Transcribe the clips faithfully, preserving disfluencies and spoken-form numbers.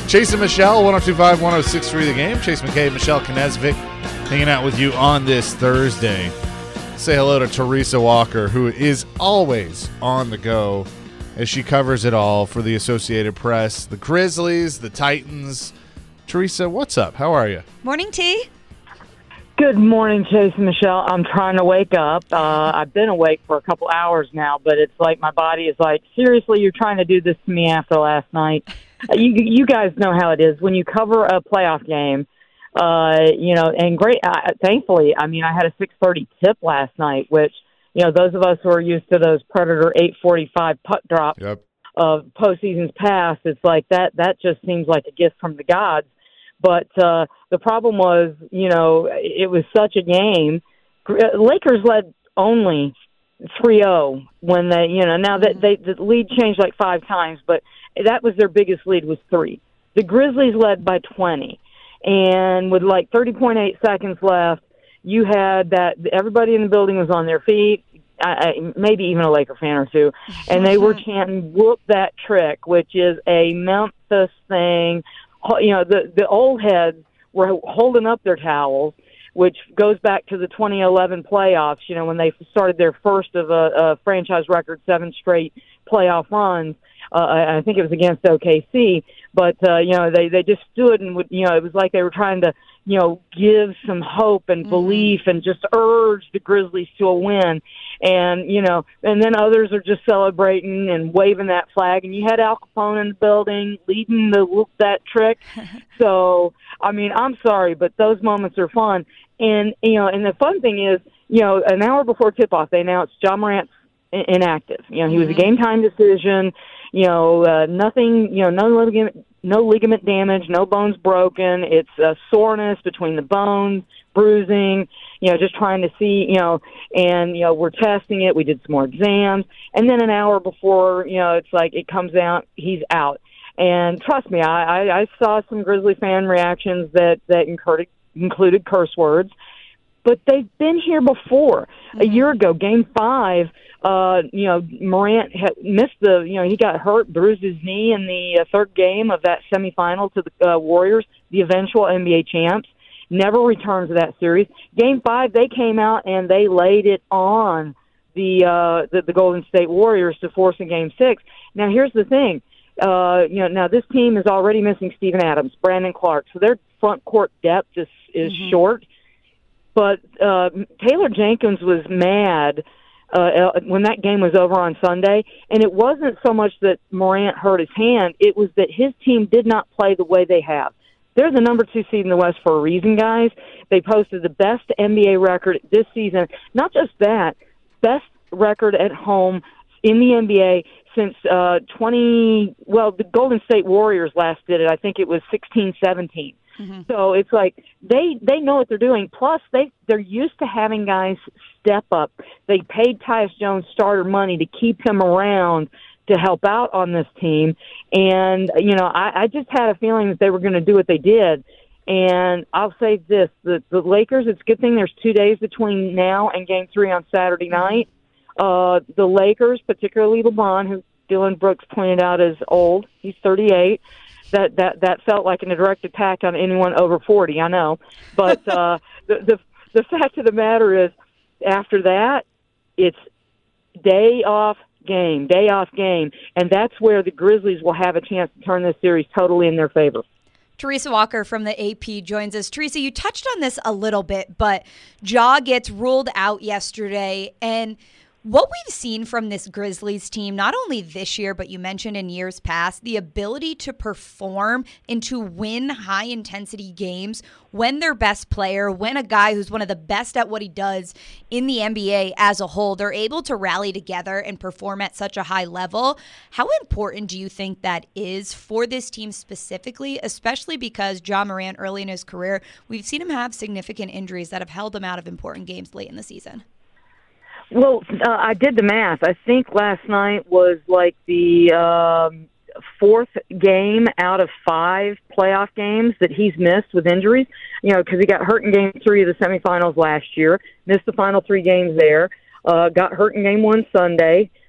Chase and Michelle, one oh two point five, one oh six point three The Game. Chase McKay, Michelle Knesvik, hanging out with you on this Thursday. Say hello to Teresa Walker, who is always on the go as she covers it all for the Associated Press, the Grizzlies, the Titans. Teresa, what's up? How are you? Morning, T. Good morning, Chase and Michelle. I'm trying to wake up. Uh, I've been awake for a couple hours now, but it's like my body is like, seriously, you're trying to do this to me after last night? You, you guys know how it is when you cover a playoff game. Uh, you know, and great. Uh, thankfully, I mean, I had a six thirty tip last night, which you know, those of us who are used to those Predator eight forty-five puck drops Yep. of postseasons past, it's like that. That just seems like a gift from the gods. But uh, the problem was, you know, it was such a game. Lakers led only three oh when they, you know, now that they the lead changed like five times, but that was their biggest lead was three. The Grizzlies led by twenty, and with like thirty point eight seconds left, you had that everybody in the building was on their feet, I, I, maybe even a Laker fan or two, and they were chanting "Whoop that trick," which is a Memphis thing. You know, the the old heads were holding up their towels, which goes back to the twenty eleven playoffs, you know, when they started their first of a, a franchise record seven straight playoff runs. Uh, I think it was against O K C, but, uh, you know, they, they just stood and, would, you know, it was like they were trying to, you know, give some hope and mm-hmm. belief and just urge the Grizzlies to a win. And, you know, and then others are just celebrating and waving that flag. And you had Al Capone in the building leading the whoop that trick. So, I mean, I'm sorry, but those moments are fun. And, you know, and the fun thing is, you know, an hour before tip-off, they announced Ja Morant's inactive. You know, he was a game-time decision. You know, uh, nothing, you know, no ligament, no ligament damage, no bones broken. It's uh, soreness between the bones, bruising, you know, just trying to see, you know, and, you know, we're testing it. We did some more exams. And then an hour before, you know, it's like it comes out, he's out. And trust me, I, I, I saw some Grizzly fan reactions that, that included, included curse words. But they've been here before. Mm-hmm. A year ago, Game Five, uh, you know, Morant had missed the, you know, he got hurt, bruised his knee in the uh, third game of that semifinal to the uh, Warriors, the eventual N B A champs. Never returned to that series. Game Five, they came out and they laid it on the uh, the, the Golden State Warriors to force a Game Six. Now, here's the thing. Uh, you know, now this team is already missing Steven Adams, Brandon Clark, so their front court depth is is mm-hmm. short. But uh, Taylor Jenkins was mad uh, when that game was over on Sunday, and it wasn't so much that Morant hurt his hand, it was that his team did not play the way they have. They're the number two seed in the West for a reason, guys. They posted the best N B A record this season. Not just that, best record at home in the N B A since uh, twenty, well, the Golden State Warriors last did it. I think it was sixteen seventeen. Mm-hmm. So it's like they they know what they're doing. Plus, they they're used to having guys step up. They paid Tyus Jones starter money to keep him around to help out on this team. And you know, I, I just had a feeling that they were going to do what they did. And I'll say this: the the Lakers. It's a good thing there's two days between now and Game Three on Saturday night. Uh, the Lakers, particularly LeBron, who Dylan Brooks pointed out is old. He's thirty-eight. That, that that felt like a direct attack on anyone over forty, I know. But uh, the, the the fact of the matter is, after that, it's day off game, day off game. And that's where the Grizzlies will have a chance to turn this series totally in their favor. Teresa Walker from the A P joins us. Teresa, you touched on this a little bit, but Ja gets ruled out yesterday. And what we've seen from this Grizzlies team, not only this year, but you mentioned in years past, the ability to perform and to win high-intensity games when their best player, when a guy who's one of the best at what he does in the N B A as a whole, they're able to rally together and perform at such a high level. How important do you think that is for this team specifically, especially because Ja Morant, early in his career, we've seen him have significant injuries that have held him out of important games late in the season? Well, uh, I did the math. I think last night was like the um, fourth game out of five playoff games that he's missed with injuries. You know, because he got hurt in Game Three of the semifinals last year, missed the final three games there, uh, got hurt in Game One Sunday,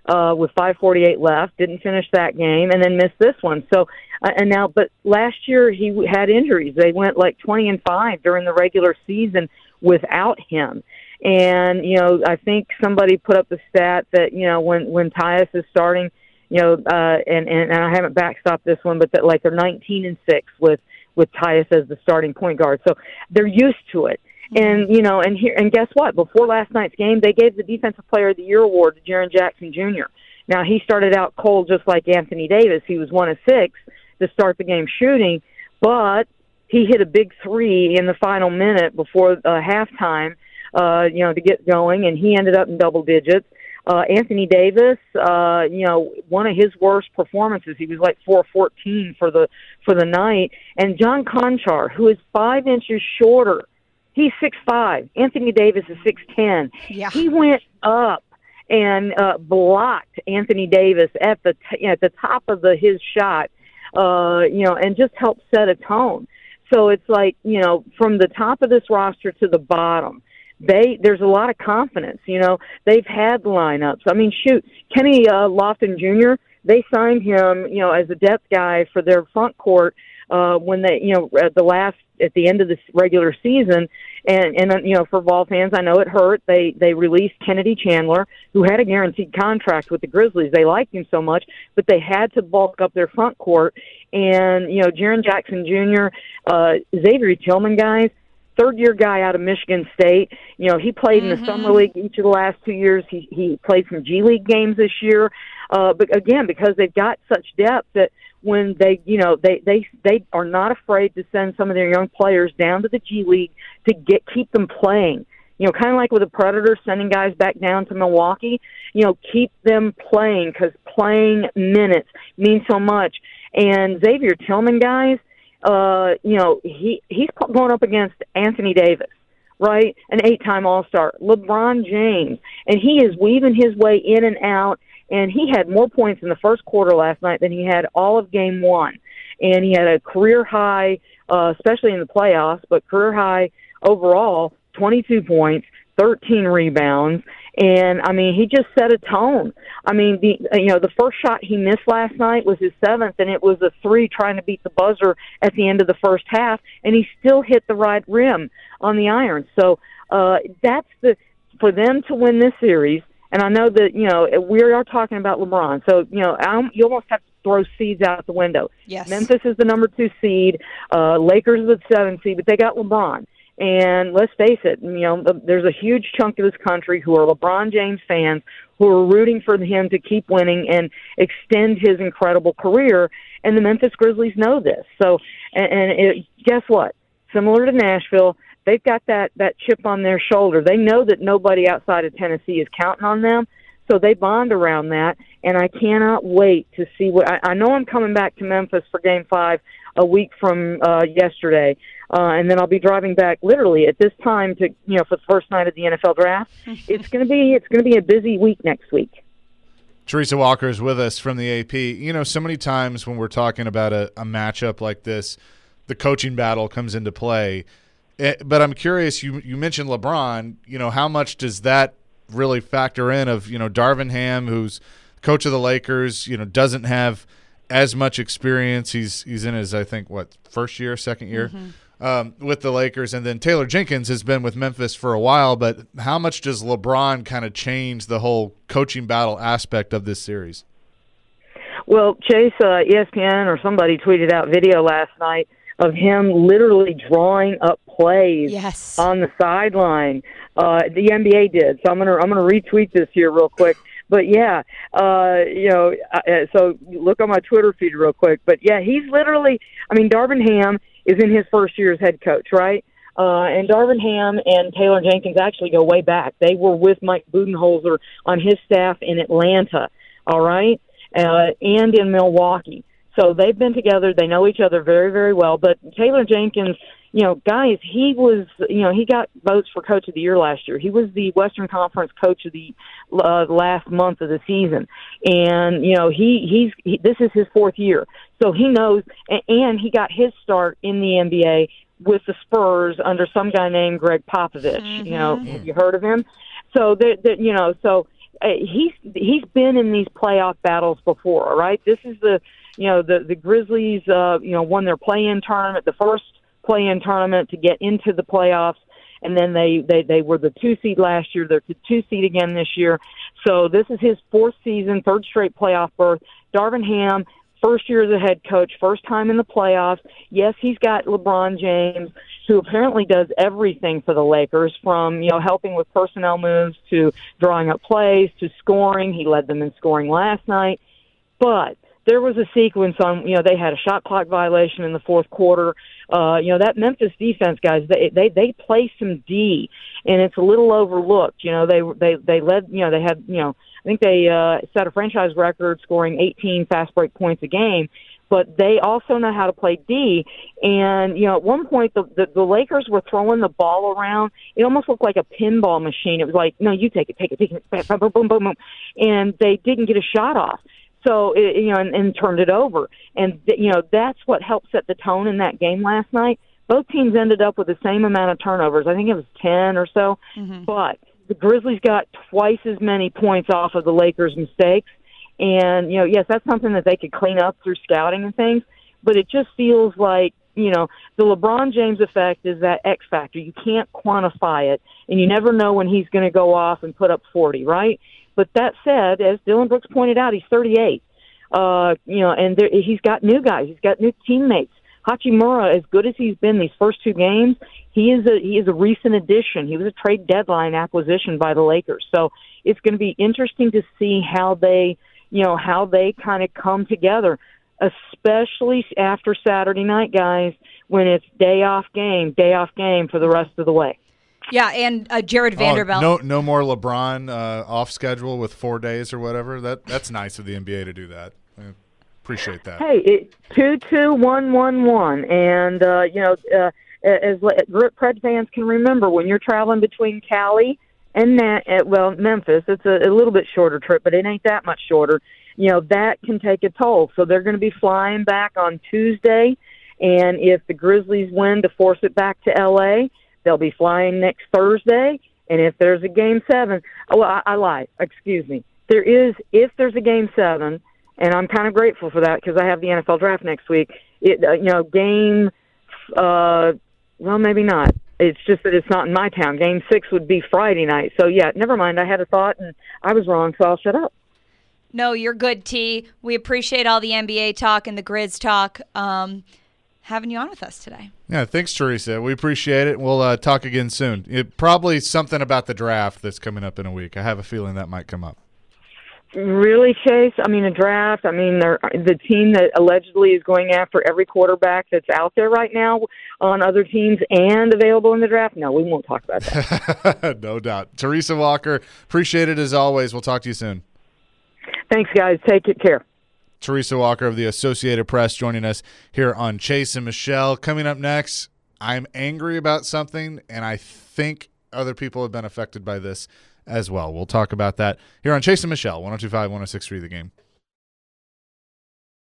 uh, with five forty-eight left. Didn't finish that game, and then missed this one. So, uh, and now, but last year he had injuries. They went like twenty and five during the regular season without him. And you know, I think somebody put up the stat that you know when when Tyus is starting, you know, uh, and, and and I haven't backstopped this one, but that like they're nineteen and six with with Tyus as the starting point guard, so they're used to it. And you know, and here and guess what? Before last night's game, they gave the Defensive Player of the Year award to Jaren Jackson Junior Now he started out cold, just like Anthony Davis. He was one of six to start the game shooting, but he hit a big three in the final minute before uh, halftime. Uh, you know, to get going, and he ended up in double digits. Uh, Anthony Davis, uh, you know, one of his worst performances. He was like four fourteen for the for the night. And John Conchar, who is five inches shorter, he's six five. Anthony Davis is six ten. Yeah. He went up and uh, blocked Anthony Davis at the t- at the top of the his shot, uh, you know, and just helped set a tone. So it's like, you know, from the top of this roster to the bottom, They there's a lot of confidence. You know, they've had lineups. I mean, shoot, Kenny uh, Lofton Junior They signed him, you know, as a depth guy for their front court uh, when they, you know, at the last at the end of the regular season. And and uh, you know, for Vol fans, I know it hurt. They they released Kennedy Chandler, who had a guaranteed contract with the Grizzlies. They liked him so much, but they had to bulk up their front court. And you know, Jaren Jackson Junior, uh, Xavier Tillman, guys. Third-year guy out of Michigan State. You know, he played in the mm-hmm. summer league each of the last two years. He he played some G League games this year. Uh, but again, because they've got such depth that when they, you know, they they they are not afraid to send some of their young players down to the G League to get keep them playing. You know, kind of like with the Predators sending guys back down to Milwaukee. You know, keep them playing because playing minutes means so much. And Xavier Tillman, guys. Uh, you know, he he's going up against Anthony Davis, right? An eight-time All-Star, LeBron James, and he is weaving his way in and out. And he had more points in the first quarter last night than he had all of Game One, and he had a career high, uh, especially in the playoffs, but career high overall, twenty-two points, thirteen rebounds. And I mean, he just set a tone. I mean, the you know the first shot he missed last night was his seventh, and it was a three trying to beat the buzzer at the end of the first half, and he still hit the right rim on the iron. So uh, that's the for them to win this series. And I know that you know we are talking about LeBron, so you know I'm, you almost have to throw seeds out the window. Yes, Memphis is the number two seed, uh, Lakers are the seventh seed, but they got LeBron. And let's face it, you know, there's a huge chunk of this country who are LeBron James fans who are rooting for him to keep winning and extend his incredible career. And the Memphis Grizzlies know this. So, and, and it, guess what? Similar to Nashville, they've got that, that chip on their shoulder. They know that nobody outside of Tennessee is counting on them. So they bond around that. And I cannot wait to see what I, I know I'm coming back to Memphis for Game Five a week from uh, yesterday. Uh, and then I'll be driving back literally at this time to, you know, for the first night of the N F L draft. It's going to be, it's going to be a busy week next week. Teresa Walker is with us from the A P. You know, so many times when we're talking about a, a matchup like this, the coaching battle comes into play. It, but I'm curious, you you mentioned LeBron, you know, how much does that really factor in of, you know, Darvin Ham, who's coach of the Lakers, you know, doesn't have as much experience. He's he's in his, I think, what, first year, second year mm-hmm. um, with the Lakers. And then Taylor Jenkins has been with Memphis for a while. But how much does LeBron kind of change the whole coaching battle aspect of this series? Well, Chase, uh, E S P N or somebody tweeted out video last night of him literally drawing up plays yes. on the sideline. Uh, the N B A did. So I'm gonna I'm gonna retweet this here real quick. But yeah, uh, you know, uh, so look on my Twitter feed real quick. But yeah, he's literally, I mean, Darvin Ham is in his first year as head coach, right? Uh, and Darvin Ham and Taylor Jenkins actually go way back. They were with Mike Budenholzer on his staff in Atlanta, all right, uh, and in Milwaukee. So they've been together. They know each other very, very well. But Taylor Jenkins, you know, guys, he was, you know, he got votes for Coach of the Year last year. He was the Western Conference Coach of the uh, last month of the season. And, you know, he he's he, this is his fourth year. So he knows, and, and he got his start in the N B A with the Spurs under some guy named Greg Popovich. Mm-hmm. You know, have you heard of him? So, that, that you know, so uh, he's he's been in these playoff battles before, all right? This is the, you know, the, the Grizzlies, uh, you know, won their play-in tournament, the first play-in tournament to get into the playoffs, and then they, they, they were the two seed last year. They're the two seed again this year. So this is his fourth season, third straight playoff berth. Darvin Ham, first year as a head coach, first time in the playoffs. Yes, he's got LeBron James, who apparently does everything for the Lakers, from, you know, helping with personnel moves to drawing up plays to scoring. He led them in scoring last night. But there was a sequence on, you know, they had a shot clock violation in the fourth quarter. Uh, you know, that Memphis defense, guys, they they they play some D, and it's a little overlooked. You know, they they they led, you know, they had, you know, I think they uh, set a franchise record scoring eighteen fast break points a game, but they also know how to play D. And, you know, at one point the, the, the Lakers were throwing the ball around. It almost looked like a pinball machine. It was like, no, you take it, take it, take it, boom, boom, boom, boom, boom. And they didn't get a shot off. So, it, you know, and, and turned it over. And, you know, that's what helped set the tone in that game last night. Both teams ended up with the same amount of turnovers. I think it was ten or so. Mm-hmm. But the Grizzlies got twice as many points off of the Lakers' mistakes. And, you know, yes, that's something that they could clean up through scouting and things. But it just feels like, you know, the LeBron James effect is that X factor. You can't quantify it, and you never know when he's going to go off and put up forty, right? But that said, as Dylan Brooks pointed out, he's thirty-eight. Uh, you know, and there, he's got new guys. He's got new teammates. Hachimura, as good as he's been these first two games, he is a he is a recent addition. He was a trade deadline acquisition by the Lakers. So it's going to be interesting to see how they, you know, how they kind of come together, especially after Saturday night, guys, when it's day off game, day off game for the rest of the way. Yeah, and uh, Jared Vanderbilt. Oh, no, no more LeBron uh, off schedule with four days or whatever. That that's nice of the N B A to do that. I appreciate that. Hey, it, two two one one one, and uh, you know, uh, as Pred fans can remember, when you're traveling between Cali and Na- well Memphis, it's a, a little bit shorter trip, but it ain't that much shorter. You know, that can take a toll. So they're going to be flying back on Tuesday, and if the Grizzlies win to force it back to L A, they'll be flying next Thursday, and if there's a game seven, oh, I, I lied. Excuse me. There is, if there's a game seven, and I'm kind of grateful for that because I have the N F L draft next week. It, uh, you know, game, uh, well, maybe not. It's just that it's not in my town. Game six would be Friday night. So yeah, never mind. I had a thought and I was wrong, so I'll shut up. No, you're good, T. We appreciate all the N B A talk and the Grizz talk. Um, having you on with us today. Yeah, thanks, Teresa. We appreciate it. We'll uh, talk again soon. It, probably something about the draft that's coming up in a week. I have a feeling that might come up. Really, Chase? I mean, a draft. I mean, they're, the team that allegedly is going after every quarterback that's out there right now on other teams and available in the draft? No, we won't talk about that. No doubt. Teresa Walker, appreciate it as always. We'll talk to you soon. Thanks, guys. Take good care. Teresa Walker of the Associated Press joining us here on Chase and Michelle. Coming up next, I'm angry about something, and I think other people have been affected by this as well. We'll talk about that here on Chase and Michelle, one oh two point five, one oh six point three The Game.